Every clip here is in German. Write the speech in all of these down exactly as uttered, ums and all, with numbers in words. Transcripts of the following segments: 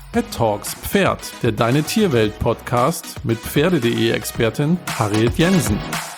Pet Talks Pferd, der Deine Tierwelt Podcast mit Pferde.de-Expertin Harriet Jensen.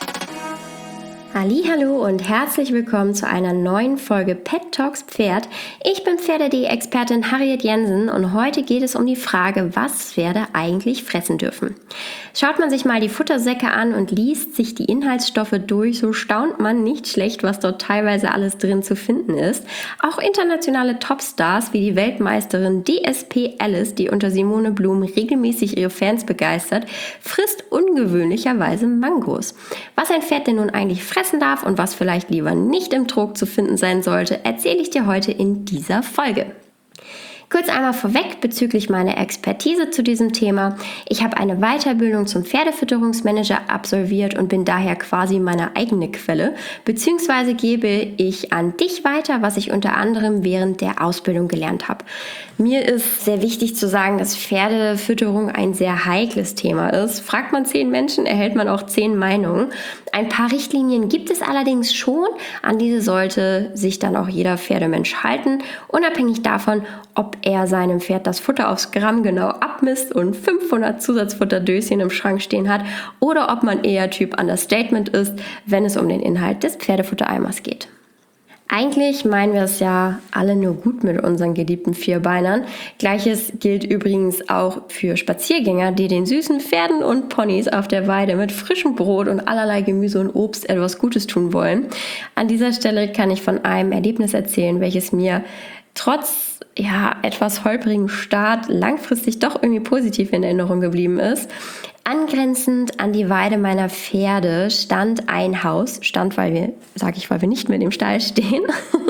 Hallihallo und herzlich willkommen zu einer neuen Folge Pet Talks Pferd. Ich bin Pferde.de-Expertin Harriet Jensen und heute geht es um die Frage, was Pferde eigentlich fressen dürfen. Schaut man sich mal die Futtersäcke an und liest sich die Inhaltsstoffe durch, so staunt man nicht schlecht, was dort teilweise alles drin zu finden ist. Auch internationale Topstars wie die Weltmeisterin D S P Alice, die unter Simone Blum regelmäßig ihre Fans begeistert, frisst ungewöhnlicherweise Mangos. Was ein Pferd denn nun eigentlich fressen darf und was vielleicht lieber nicht im Trog zu finden sein sollte, erzähle ich dir heute in dieser Folge. Kurz einmal vorweg bezüglich meiner Expertise zu diesem Thema. Ich habe eine Weiterbildung zum Pferdefütterungsmanager absolviert und bin daher quasi meine eigene Quelle, beziehungsweise gebe ich an dich weiter, was ich unter anderem während der Ausbildung gelernt habe. Mir ist sehr wichtig zu sagen, dass Pferdefütterung ein sehr heikles Thema ist. Fragt man zehn Menschen, erhält man auch zehn Meinungen. Ein paar Richtlinien gibt es allerdings schon, an diese sollte sich dann auch jeder Pferdemensch halten, unabhängig davon, ob er seinem Pferd das Futter aufs Gramm genau abmisst und fünfhundert Zusatzfutterdöschen im Schrank stehen hat oder ob man eher Typ Understatement ist, wenn es um den Inhalt des Pferdefuttereimers geht. Eigentlich meinen wir es ja alle nur gut mit unseren geliebten Vierbeinern. Gleiches gilt übrigens auch für Spaziergänger, die den süßen Pferden und Ponys auf der Weide mit frischem Brot und allerlei Gemüse und Obst etwas Gutes tun wollen. An dieser Stelle kann ich von einem Erlebnis erzählen, welches mir trotz ja, etwas holprigen Start langfristig doch irgendwie positiv in Erinnerung geblieben ist. Angrenzend an die Weide meiner Pferde stand ein Haus, stand, weil wir, sage ich, weil wir nicht mehr im Stall stehen,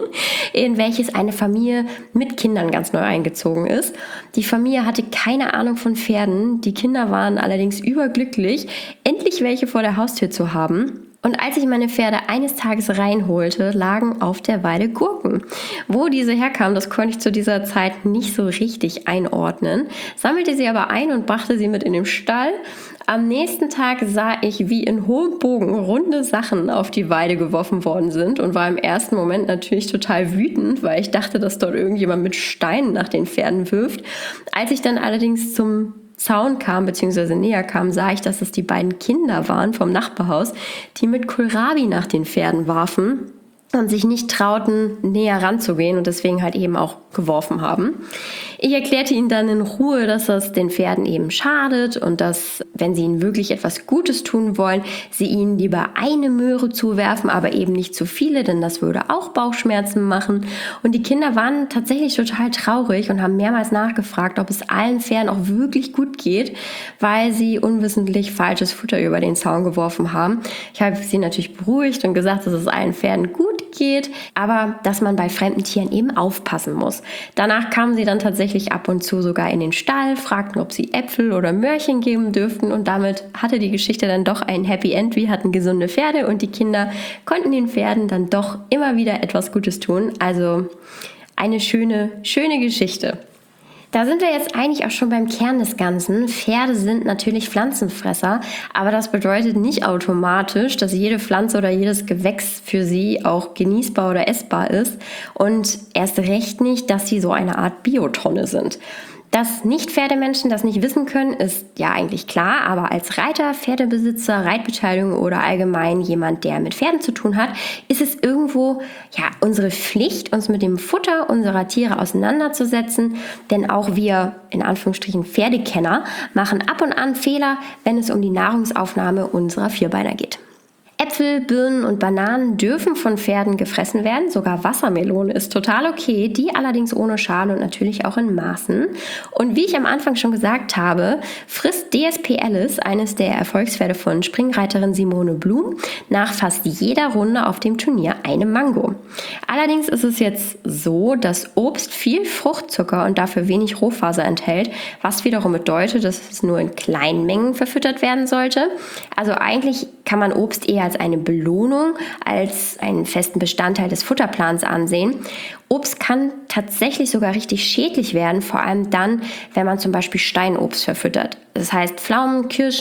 in welches eine Familie mit Kindern ganz neu eingezogen ist. Die Familie hatte keine Ahnung von Pferden, die Kinder waren allerdings überglücklich, endlich welche vor der Haustür zu haben. Und als ich meine Pferde eines Tages reinholte, lagen auf der Weide Gurken. Wo diese herkamen, das konnte ich zu dieser Zeit nicht so richtig einordnen, sammelte sie aber ein und brachte sie mit in den Stall. Am nächsten Tag sah ich, wie in hohem Bogen runde Sachen auf die Weide geworfen worden sind und war im ersten Moment natürlich total wütend, weil ich dachte, dass dort irgendjemand mit Steinen nach den Pferden wirft. Als ich dann allerdings zum Zaun kam, beziehungsweise näher kam, sah ich, dass es die beiden Kinder waren vom Nachbarhaus, die mit Kohlrabi nach den Pferden warfen und sich nicht trauten, näher ranzugehen und deswegen halt eben auch geworfen haben. Ich erklärte ihnen dann in Ruhe, dass das den Pferden eben schadet und dass, wenn sie ihnen wirklich etwas Gutes tun wollen, sie ihnen lieber eine Möhre zuwerfen, aber eben nicht zu viele, denn das würde auch Bauchschmerzen machen. Und die Kinder waren tatsächlich total traurig und haben mehrmals nachgefragt, ob es allen Pferden auch wirklich gut geht, weil sie unwissentlich falsches Futter über den Zaun geworfen haben. Ich habe sie natürlich beruhigt und gesagt, dass es allen Pferden gut geht, aber dass man bei fremden Tieren eben aufpassen muss. Danach kamen sie dann tatsächlich ab und zu sogar in den Stall, fragten, ob sie Äpfel oder Möhrchen geben dürften und damit hatte die Geschichte dann doch ein Happy End. Wir hatten gesunde Pferde und die Kinder konnten den Pferden dann doch immer wieder etwas Gutes tun. Also eine schöne, schöne Geschichte. Da sind wir jetzt eigentlich auch schon beim Kern des Ganzen. Pferde sind natürlich Pflanzenfresser, aber das bedeutet nicht automatisch, dass jede Pflanze oder jedes Gewächs für sie auch genießbar oder essbar ist und erst recht nicht, dass sie so eine Art Biotonne sind. Dass Nicht-Pferdemenschen das nicht wissen können, ist ja eigentlich klar, aber als Reiter, Pferdebesitzer, Reitbeteiligung oder allgemein jemand, der mit Pferden zu tun hat, ist es irgendwo ja unsere Pflicht, uns mit dem Futter unserer Tiere auseinanderzusetzen, denn auch wir, in Anführungsstrichen Pferdekenner, machen ab und an Fehler, wenn es um die Nahrungsaufnahme unserer Vierbeiner geht. Äpfel, Birnen und Bananen dürfen von Pferden gefressen werden, sogar Wassermelone ist total okay, die allerdings ohne Schale und natürlich auch in Maßen. Und wie ich am Anfang schon gesagt habe, frisst D S P Alice, eines der Erfolgspferde von Springreiterin Simone Blum, nach fast jeder Runde auf dem Turnier eine Mango. Allerdings ist es jetzt so, dass Obst viel Fruchtzucker und dafür wenig Rohfaser enthält, was wiederum bedeutet, dass es nur in kleinen Mengen verfüttert werden sollte. Also eigentlich kann man Obst eher als eine Belohnung, als einen festen Bestandteil des Futterplans ansehen. Obst kann tatsächlich sogar richtig schädlich werden, vor allem dann, wenn man zum Beispiel Steinobst verfüttert. Das heißt Pflaumen, Kirschen,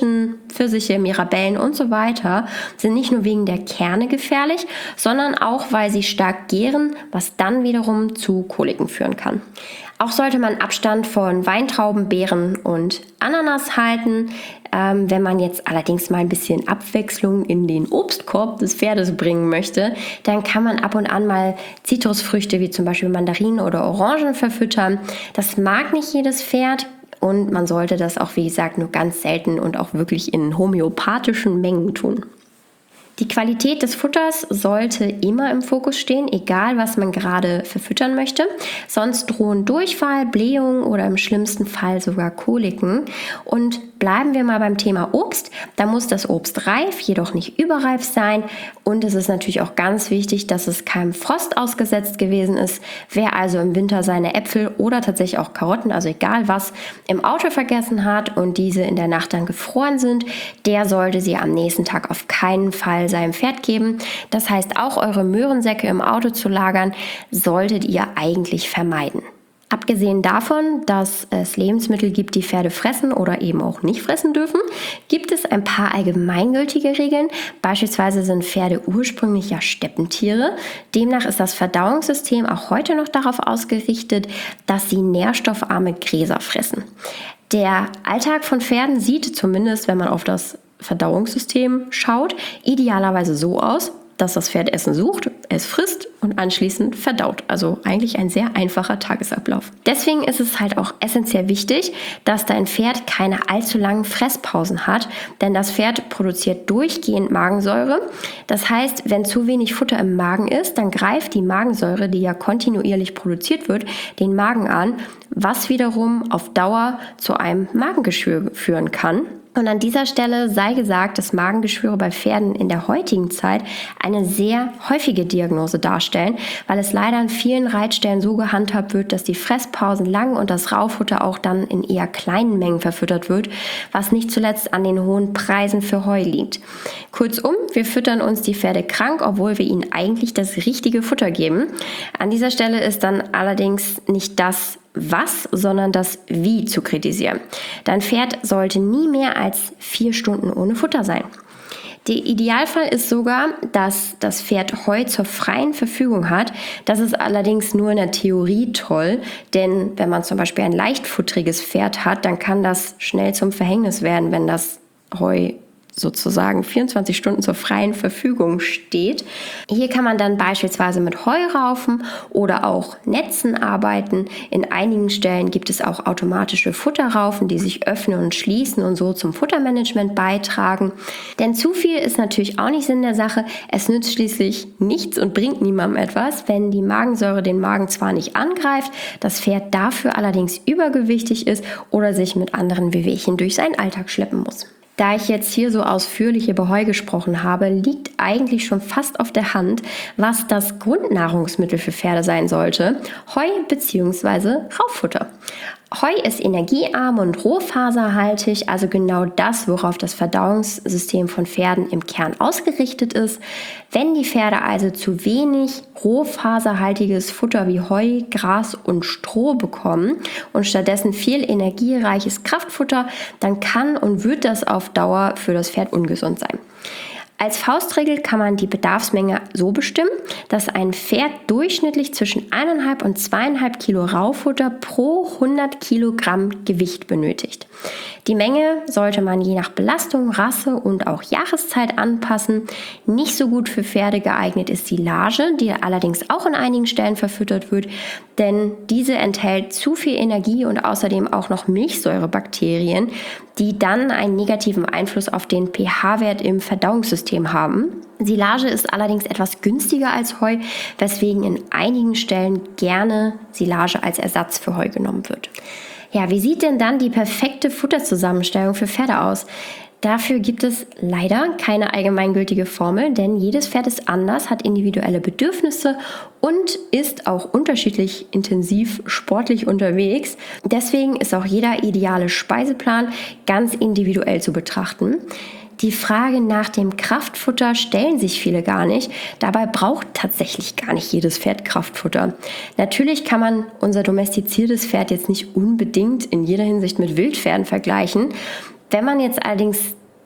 Pfirsiche, Mirabellen und so weiter sind nicht nur wegen der Kerne gefährlich, sondern auch, weil sie stark gären, was dann wiederum zu Koliken führen kann. Auch sollte man Abstand von Weintrauben, Beeren und Ananas halten. Ähm, wenn man jetzt allerdings mal ein bisschen Abwechslung in den Obstkorb des Pferdes bringen möchte, dann kann man ab und an mal Zitrusfrüchte wie zum Beispiel Mandarinen oder Orangen verfüttern. Das mag nicht jedes Pferd. Und man sollte das auch, wie gesagt, nur ganz selten und auch wirklich in homöopathischen Mengen tun. Die Qualität des Futters sollte immer im Fokus stehen, egal was man gerade verfüttern möchte. Sonst drohen Durchfall, Blähung oder im schlimmsten Fall sogar Koliken. Und bleiben wir mal beim Thema Obst. Da muss das Obst reif, jedoch nicht überreif sein. Und es ist natürlich auch ganz wichtig, dass es keinem Frost ausgesetzt gewesen ist. Wer also im Winter seine Äpfel oder tatsächlich auch Karotten, also egal was, im Auto vergessen hat und diese in der Nacht dann gefroren sind, der sollte sie am nächsten Tag auf keinen Fall seinem Pferd geben. Das heißt, auch eure Möhrensäcke im Auto zu lagern, solltet ihr eigentlich vermeiden. Abgesehen davon, dass es Lebensmittel gibt, die Pferde fressen oder eben auch nicht fressen dürfen, gibt es ein paar allgemeingültige Regeln. Beispielsweise sind Pferde ursprünglich ja Steppentiere. Demnach ist das Verdauungssystem auch heute noch darauf ausgerichtet, dass sie nährstoffarme Gräser fressen. Der Alltag von Pferden sieht zumindest, wenn man auf das Verdauungssystem schaut, idealerweise so aus, dass das Pferd Essen sucht, es frisst und anschließend verdaut. Also eigentlich ein sehr einfacher Tagesablauf. Deswegen ist es halt auch essentiell wichtig, dass dein Pferd keine allzu langen Fresspausen hat, denn das Pferd produziert durchgehend Magensäure. Das heißt, wenn zu wenig Futter im Magen ist, dann greift die Magensäure, die ja kontinuierlich produziert wird, den Magen an, was wiederum auf Dauer zu einem Magengeschwür führen kann. Und an dieser Stelle sei gesagt, dass Magengeschwüre bei Pferden in der heutigen Zeit eine sehr häufige Diagnose darstellen, weil es leider an vielen Reitstellen so gehandhabt wird, dass die Fresspausen lang und das Raufutter auch dann in eher kleinen Mengen verfüttert wird, was nicht zuletzt an den hohen Preisen für Heu liegt. Kurzum, wir füttern uns die Pferde krank, obwohl wir ihnen eigentlich das richtige Futter geben. An dieser Stelle ist dann allerdings nicht das Was, sondern das Wie zu kritisieren. Dein Pferd sollte nie mehr als vier Stunden ohne Futter sein. Der Idealfall ist sogar, dass das Pferd Heu zur freien Verfügung hat. Das ist allerdings nur in der Theorie toll, denn wenn man zum Beispiel ein leichtfutteriges Pferd hat, dann kann das schnell zum Verhängnis werden, wenn das Heu sozusagen vierundzwanzig Stunden zur freien Verfügung steht. Hier kann man dann beispielsweise mit Heuraufen oder auch Netzen arbeiten. In einigen Stellen gibt es auch automatische Futterraufen, die sich öffnen und schließen und so zum Futtermanagement beitragen. Denn zu viel ist natürlich auch nicht Sinn der Sache. Es nützt schließlich nichts und bringt niemandem etwas, wenn die Magensäure den Magen zwar nicht angreift, das Pferd dafür allerdings übergewichtig ist oder sich mit anderen Wehwehchen durch seinen Alltag schleppen muss. Da ich jetzt hier so ausführlich über Heu gesprochen habe, liegt eigentlich schon fast auf der Hand, was das Grundnahrungsmittel für Pferde sein sollte: Heu bzw. Raufutter. Heu ist energiearm und rohfaserhaltig, also genau das, worauf das Verdauungssystem von Pferden im Kern ausgerichtet ist. Wenn die Pferde also zu wenig rohfaserhaltiges Futter wie Heu, Gras und Stroh bekommen und stattdessen viel energiereiches Kraftfutter, dann kann und wird das auf Dauer für das Pferd ungesund sein. Als Faustregel kann man die Bedarfsmenge so bestimmen, dass ein Pferd durchschnittlich zwischen eins Komma fünf und zwei Komma fünf Kilo Raufutter pro hundert Kilogramm Gewicht benötigt. Die Menge sollte man je nach Belastung, Rasse und auch Jahreszeit anpassen. Nicht so gut für Pferde geeignet ist Silage, die allerdings auch in einigen Stellen verfüttert wird, denn diese enthält zu viel Energie und außerdem auch noch Milchsäurebakterien, die dann einen negativen Einfluss auf den pH-Wert im Verdauungssystem haben. Silage ist allerdings etwas günstiger als Heu, weswegen in einigen Stellen gerne Silage als Ersatz für Heu genommen wird. Ja, wie sieht denn dann die perfekte Futterzusammenstellung für Pferde aus? Dafür gibt es leider keine allgemeingültige Formel, denn jedes Pferd ist anders, hat individuelle Bedürfnisse und ist auch unterschiedlich intensiv sportlich unterwegs. Deswegen ist auch jeder ideale Speiseplan ganz individuell zu betrachten. Die Frage nach dem Kraftfutter stellen sich viele gar nicht. Dabei braucht tatsächlich gar nicht jedes Pferd Kraftfutter. Natürlich kann man unser domestiziertes Pferd jetzt nicht unbedingt in jeder Hinsicht mit Wildpferden vergleichen. Wenn man jetzt allerdings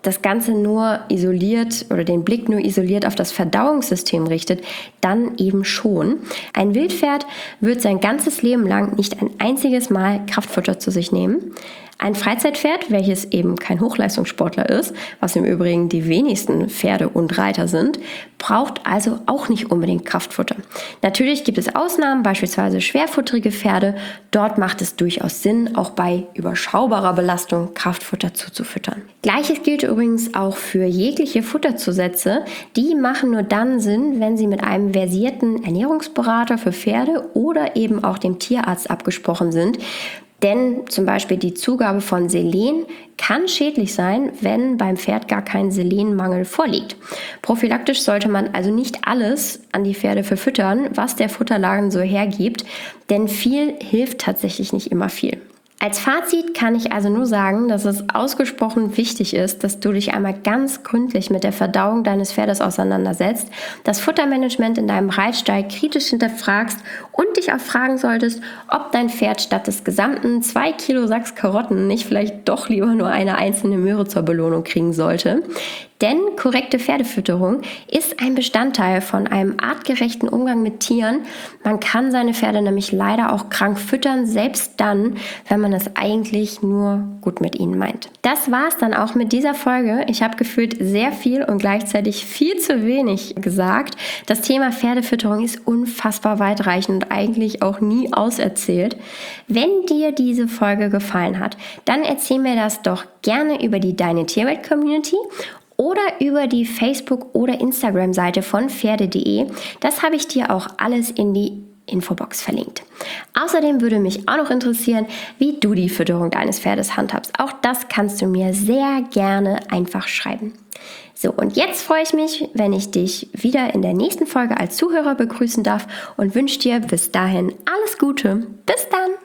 das Ganze nur isoliert oder den Blick nur isoliert auf das Verdauungssystem richtet, dann eben schon. Ein Wildpferd wird sein ganzes Leben lang nicht ein einziges Mal Kraftfutter zu sich nehmen. Ein Freizeitpferd, welches eben kein Hochleistungssportler ist, was im Übrigen die wenigsten Pferde und Reiter sind, braucht also auch nicht unbedingt Kraftfutter. Natürlich gibt es Ausnahmen, beispielsweise schwerfutterige Pferde. Dort macht es durchaus Sinn, auch bei überschaubarer Belastung Kraftfutter zuzufüttern. Gleiches gilt übrigens auch für jegliche Futterzusätze. Die machen nur dann Sinn, wenn sie mit einem versierten Ernährungsberater für Pferde oder eben auch dem Tierarzt abgesprochen sind. Denn zum Beispiel die Zugabe von Selen kann schädlich sein, wenn beim Pferd gar kein Selenmangel vorliegt. Prophylaktisch sollte man also nicht alles an die Pferde verfüttern, was der Futterladen so hergibt, denn viel hilft tatsächlich nicht immer viel. Als Fazit kann ich also nur sagen, dass es ausgesprochen wichtig ist, dass du dich einmal ganz gründlich mit der Verdauung deines Pferdes auseinandersetzt, das Futtermanagement in deinem Reitstall kritisch hinterfragst und dich auch fragen solltest, ob dein Pferd statt des gesamten zwei Kilo Sacks Karotten nicht vielleicht doch lieber nur eine einzelne Möhre zur Belohnung kriegen sollte. Denn korrekte Pferdefütterung ist ein Bestandteil von einem artgerechten Umgang mit Tieren. Man kann seine Pferde nämlich leider auch krank füttern, selbst dann, wenn man es eigentlich nur gut mit ihnen meint. Das war es dann auch mit dieser Folge. Ich habe gefühlt sehr viel und gleichzeitig viel zu wenig gesagt. Das Thema Pferdefütterung ist unfassbar weitreichend und eigentlich auch nie auserzählt. Wenn dir diese Folge gefallen hat, dann erzähl mir das doch gerne über die Deine Tierwelt Community oder über die Facebook- oder Instagram-Seite von Pferde punkt de. Das habe ich dir auch alles in die Infobox verlinkt. Außerdem würde mich auch noch interessieren, wie du die Fütterung deines Pferdes handhabst. Auch das kannst du mir sehr gerne einfach schreiben. So, und jetzt freue ich mich, wenn ich dich wieder in der nächsten Folge als Zuhörer begrüßen darf und wünsche dir bis dahin alles Gute. Bis dann!